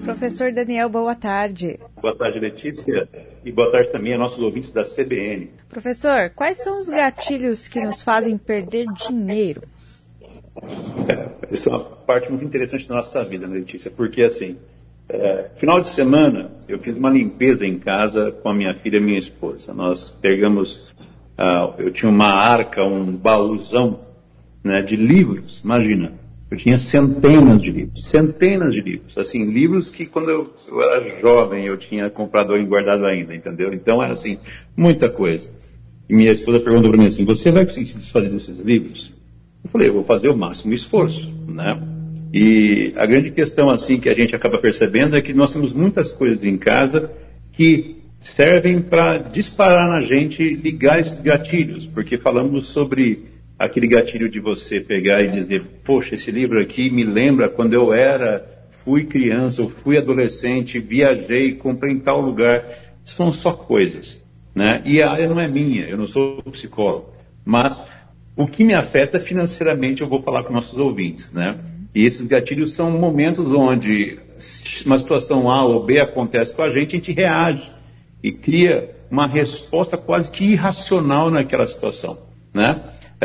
Professor Daniel, boa tarde. Boa tarde, Letícia, e boa tarde também a nossos ouvintes da CBN. Professor, quais são os gatilhos que nos fazem perder dinheiro? Isso é uma parte muito interessante da nossa vida, Letícia, porque assim, final de semana eu fiz uma limpeza em casa com a minha filha e minha esposa. Nós pegamos, eu tinha uma arca, um baúzão, né, de livros, imagina. Eu tinha centenas de livros, assim, livros que quando eu era jovem eu tinha comprado e guardado ainda, entendeu? Então era assim, muita coisa. E minha esposa perguntou para mim assim, você vai conseguir se desfazer desses livros? Eu falei, eu vou fazer o máximo esforço, né? E a grande questão assim que a gente acaba percebendo é que nós temos muitas coisas em casa que servem para disparar na gente, ligar esses gatilhos, porque falamos sobre aquele gatilho de você pegar e dizer, poxa, esse livro aqui me lembra quando eu fui criança, eu fui adolescente, viajei, comprei em tal lugar. São só coisas, né? E a área não é minha, eu não sou psicólogo. Mas o que me afeta financeiramente, eu vou falar com nossos ouvintes, né? E esses gatilhos são momentos onde uma situação A ou B acontece com a gente reage e cria uma resposta quase que irracional naquela situação, né?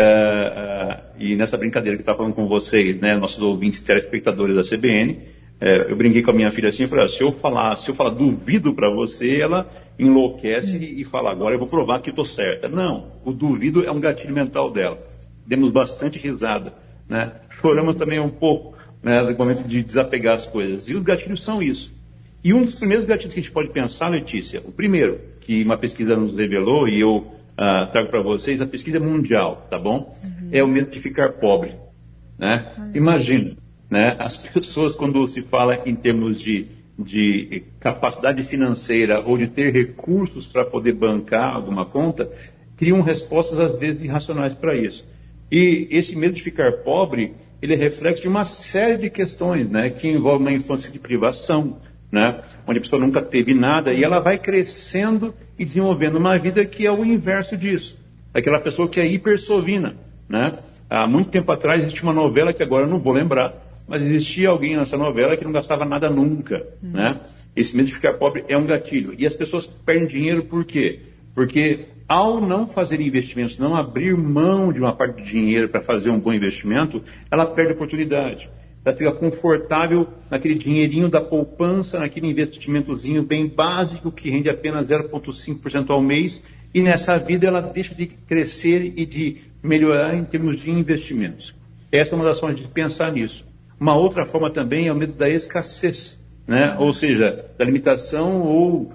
E nessa brincadeira que eu estava falando com vocês, né, nossos ouvintes telespectadores da CBN, eu brinquei com a minha filha assim, eu falei, se eu falar duvido para você, ela enlouquece e fala, agora eu vou provar que eu estou certa. Não, o duvido é um gatilho mental dela. Demos bastante risada, né? Choramos também um pouco, né, no momento de desapegar as coisas. E os gatilhos são isso. E um dos primeiros gatilhos que a gente pode pensar, Letícia, o primeiro, que uma pesquisa nos revelou, e eu trago para vocês, a pesquisa mundial, tá bom? É o medo de ficar pobre, né? Imagina, né? As pessoas, quando se fala em termos de capacidade financeira ou de ter recursos para poder bancar alguma conta, criam respostas, às vezes, irracionais para isso. E esse medo de ficar pobre, ele é reflexo de uma série de questões, né? Que envolve uma infância de privação, né? Onde a pessoa nunca teve nada e ela vai crescendo e desenvolvendo uma vida que é o inverso disso. Aquela pessoa que é hipersovina, né? Há muito tempo atrás existia uma novela que agora eu não vou lembrar, mas existia alguém nessa novela que não gastava nada nunca, né? Esse medo de ficar pobre é um gatilho. E as pessoas perdem dinheiro por quê? Porque ao não fazer investimentos, não abrir mão de uma parte do dinheiro para fazer um bom investimento, ela perde oportunidade. Ela fica confortável naquele dinheirinho da poupança, naquele investimentozinho bem básico que rende apenas 0,5% ao mês, e nessa vida ela deixa de crescer e de melhorar em termos de investimentos. Essa é uma das formas de pensar nisso. Uma outra forma também é o medo da escassez, né? Ou seja, da limitação ou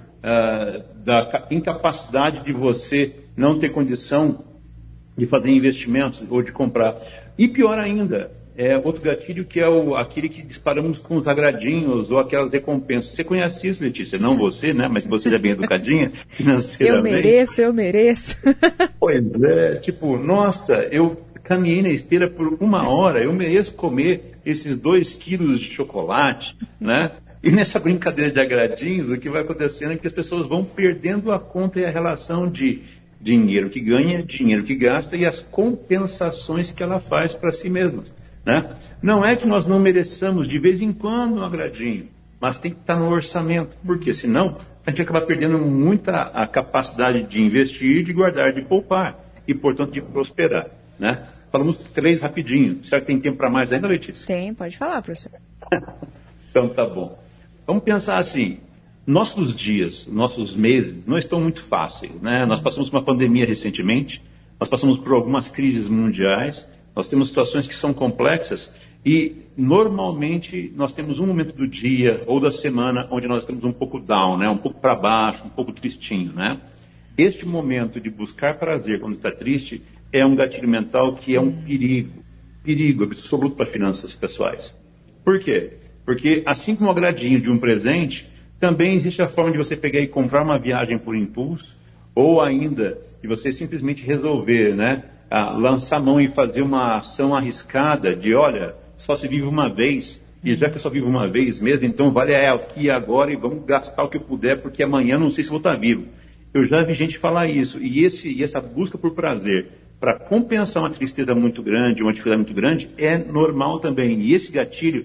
da incapacidade de você não ter condição de fazer investimentos ou de comprar. E pior ainda, outro gatilho que é aquele que disparamos com os agradinhos ou aquelas recompensas. Você conhece isso, Letícia? Não você, né? Mas você é bem educadinha financeiramente. Eu mereço. Pois é, tipo, nossa, eu caminhei na esteira por 1 hora, eu mereço comer esses 2 quilos de chocolate, né? E nessa brincadeira de agradinhos, o que vai acontecendo é que as pessoas vão perdendo a conta e a relação de dinheiro que ganha, dinheiro que gasta e as compensações que ela faz para si mesma, né? Não é que nós não mereçamos de vez em quando um agradinho, mas tem que estar no orçamento, porque senão a gente acaba perdendo muita a capacidade de investir, de guardar, de poupar e, portanto, de prosperar, né? Falamos 3 rapidinho. Será que tem tempo para mais ainda, Letícia? Tem, pode falar, professor. Então tá bom. Vamos pensar assim, nossos dias, nossos meses não estão muito fáceis, né? Nós passamos por uma pandemia recentemente, nós passamos por algumas crises mundiais, nós temos situações que são complexas e normalmente nós temos um momento do dia ou da semana onde nós estamos um pouco down, né? Um pouco para baixo, um pouco tristinho, né? Este momento de buscar prazer quando está triste é um gatilho mental que é um perigo absoluto para finanças pessoais. Por quê? Porque assim como o agradinho de um presente, também existe a forma de você pegar e comprar uma viagem por impulso, ou ainda de você simplesmente resolver, né, lançar a mão e fazer uma ação arriscada de, olha, só se vive uma vez, e já que eu só vivo uma vez mesmo, então vale aqui e agora e vamos gastar o que eu puder, porque amanhã não sei se vou estar vivo. Eu já vi gente falar isso, e essa busca por prazer para compensar uma tristeza muito grande, uma dificuldade muito grande, é normal também. E esse gatilho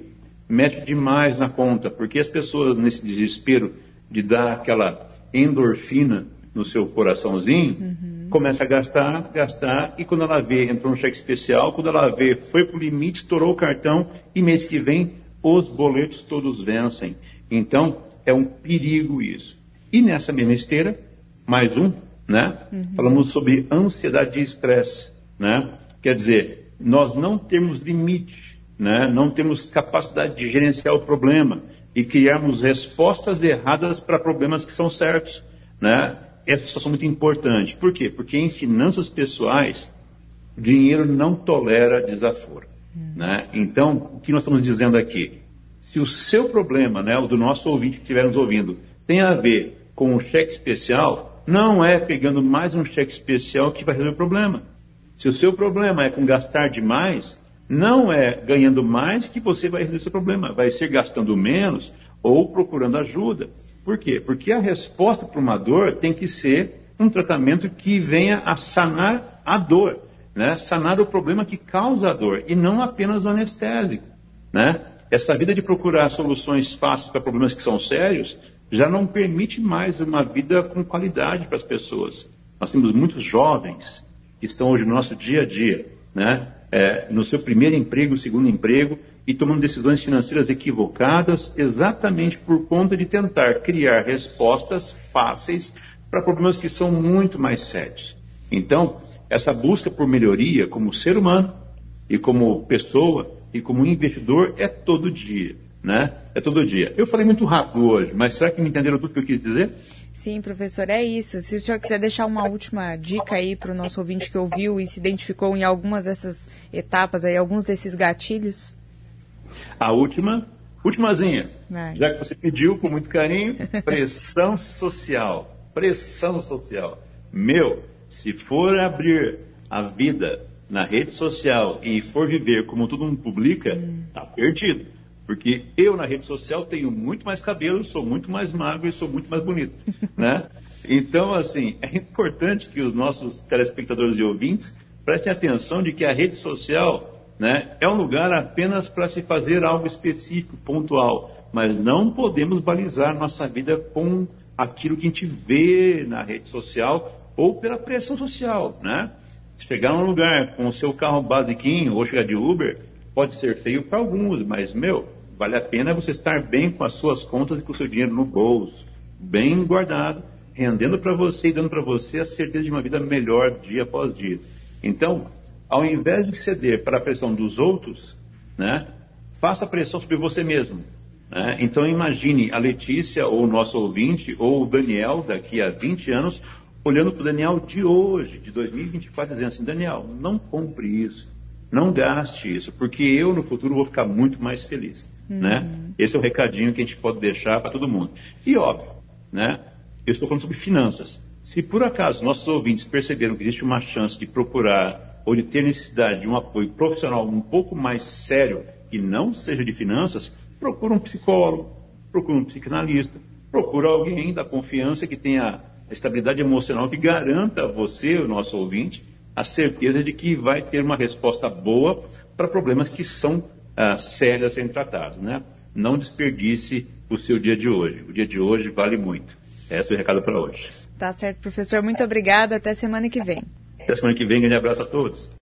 mexe demais na conta, porque as pessoas, nesse desespero de dar aquela endorfina no seu coraçãozinho, começa a gastar, e quando ela vê, entrou um cheque especial, quando ela vê, foi para o limite, estourou o cartão, e mês que vem, os boletos todos vencem. Então, é um perigo isso. E nessa mesma esteira, mais um, né? Falamos sobre ansiedade e estresse, né? Quer dizer, nós não temos limite, né? Não temos capacidade de gerenciar o problema e criarmos respostas erradas para problemas que são certos, né? Essa situação é muito importante. Por quê? Porque em finanças pessoais, dinheiro não tolera desaforo, né? Então, o que nós estamos dizendo aqui? Se o seu problema, né, o do nosso ouvinte que estiver nos ouvindo, tem a ver com um cheque especial, não é pegando mais um cheque especial que vai resolver o problema. Se o seu problema é com gastar demais, não é ganhando mais que você vai resolver o seu problema. Vai ser gastando menos ou procurando ajuda. Por quê? Porque a resposta para uma dor tem que ser um tratamento que venha a sanar a dor, né? Sanar o problema que causa a dor e não apenas o anestésico, né? Essa vida de procurar soluções fáceis para problemas que são sérios já não permite mais uma vida com qualidade para as pessoas. Nós temos muitos jovens que estão hoje no nosso dia a dia, né? No seu primeiro emprego, segundo emprego, e tomando decisões financeiras equivocadas exatamente por conta de tentar criar respostas fáceis para problemas que são muito mais sérios. Então, essa busca por melhoria como ser humano e como pessoa e como investidor é todo dia, né? É todo dia. Eu falei muito rápido hoje, mas será que me entenderam tudo que eu quis dizer? Sim, professor, é isso. Se o senhor quiser deixar uma última dica aí para o nosso ouvinte que ouviu e se identificou em algumas dessas etapas aí, alguns desses gatilhos. A últimazinha, já que você pediu com muito carinho, pressão social. Pressão social. Se for abrir a vida na rede social e for viver como todo mundo publica, tá perdido. Porque eu na rede social tenho muito mais cabelo, sou muito mais magro e sou muito mais bonito, né? Então, assim, é importante que os nossos telespectadores e ouvintes prestem atenção de que a rede social, né, é um lugar apenas para se fazer algo específico, pontual, mas não podemos balizar nossa vida com aquilo que a gente vê na rede social ou pela pressão social, né? Chegar num lugar com o seu carro basiquinho ou chegar de Uber pode ser feio para alguns, mas, vale a pena você estar bem com as suas contas e com o seu dinheiro no bolso, bem guardado, rendendo para você e dando para você a certeza de uma vida melhor dia após dia. Então, ao invés de ceder para a pressão dos outros, né, faça pressão sobre você mesmo. Né? Então, imagine a Letícia, ou o nosso ouvinte, ou o Daniel, daqui a 20 anos, olhando para o Daniel de hoje, de 2024, dizendo assim: Daniel, não compre isso, não gaste isso, porque eu no futuro vou ficar muito mais feliz. Né? Esse é o recadinho que a gente pode deixar para todo mundo. E óbvio, né, eu estou falando sobre finanças. Se por acaso nossos ouvintes perceberam que existe uma chance de procurar ou de ter necessidade de um apoio profissional um pouco mais sério que não seja de finanças, procura um psicólogo, procura um psicanalista, procura alguém da confiança que tenha a estabilidade emocional que garanta a você, o nosso ouvinte, a certeza de que vai ter uma resposta boa para problemas que são sérios a serem tratados, né? Não desperdice o seu dia de hoje. O dia de hoje vale muito. Esse é o recado para hoje. Tá certo, professor. Muito obrigada. Até semana que vem. Até semana que vem. Grande abraço a todos.